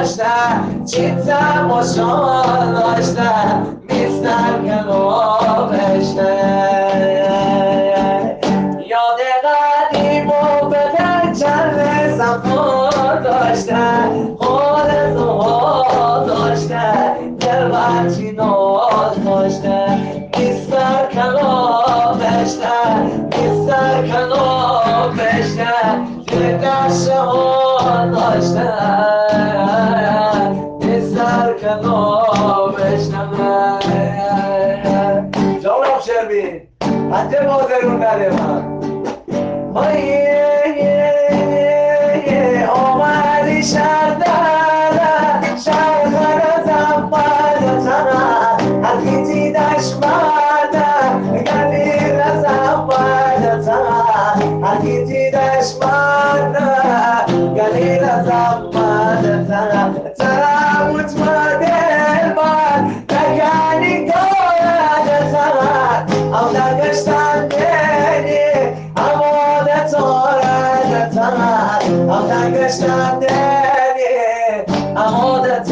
داشتن چی تماشا داشتن میستر کنابشتن یاد قدیم و به چند صفا داشتن حال زها داشتن دل بچی ناز داشتن میستر کنابشتن میستر کنابشتن توی دشت ها داشتن میستر کنابشتن جواب شربین حتی بازرون نده من آمدی شردن شرخر زنبادتن حقیقی دشمردن گلی رزنبادتن حقیقی دشمردن گلی رزنبادتن ترموت مدل باد نگنی گاردتن او نگشتن دنی امادت آردتن او نگشتن دنی امادت